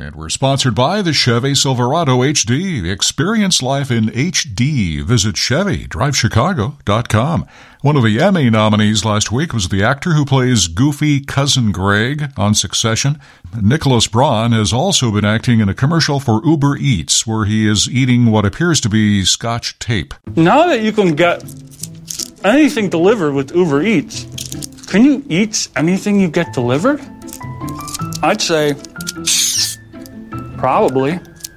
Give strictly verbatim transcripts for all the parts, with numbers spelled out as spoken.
And we're sponsored by the Chevy Silverado H D. Experience life in H D. Visit Chevy Drive Chicago dot com. One of the Emmy nominees last week was the actor who plays goofy Cousin Greg on Succession. Nicholas Braun has also been acting in a commercial for Uber Eats, where he is eating what appears to be Scotch tape. Now that you can get anything delivered with Uber Eats, can you eat anything you get delivered? I'd say probably.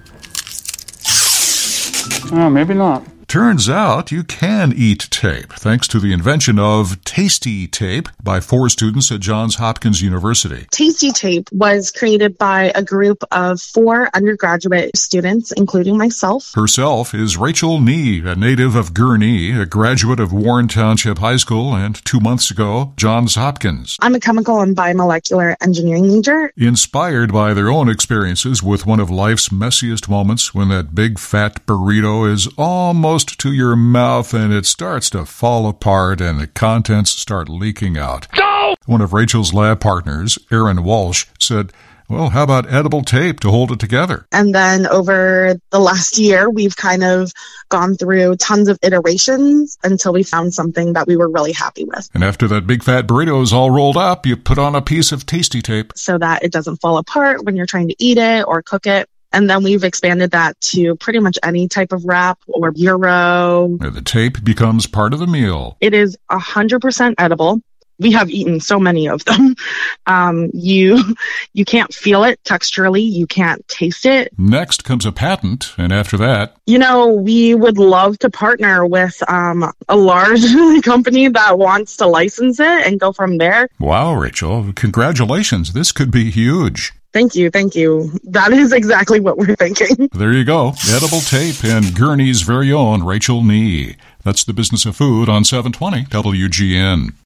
Oh, maybe not. Turns out you can eat tape, thanks to the invention of Tasty Tape by four students at Johns Hopkins University. Tasty Tape was created by a group of four undergraduate students, including myself. Herself is Rachel Nee, a native of Gurnee, a graduate of Warren Township High School, and two months ago, Johns Hopkins. I'm a chemical and biomolecular engineering major. Inspired by their own experiences with one of life's messiest moments when that big fat burrito is almost to your mouth and it starts to fall apart and the contents start leaking out. No! One of Rachel's lab partners, Aaron Walsh, said, well, how about edible tape to hold it together? And then over the last year, we've kind of gone through tons of iterations until we found something that we were really happy with. And after that big fat burrito is all rolled up, you put on a piece of Tasty Tape so that it doesn't fall apart when you're trying to eat it or cook it. And then we've expanded that to pretty much any type of wrap or gyro. The tape becomes part of the meal. It is one hundred percent edible. We have eaten so many of them. Um, you you can't feel it texturally. You can't taste it. Next comes a patent, and after that... You know, we would love to partner with um, a large company that wants to license it and go from there. Wow, Rachel. Congratulations. This could be huge. Thank you, thank you. That is exactly what we're thinking. There you go. Edible tape and Gurnee's very own Rachel Nee. That's the Business of Food on seven twenty W G N.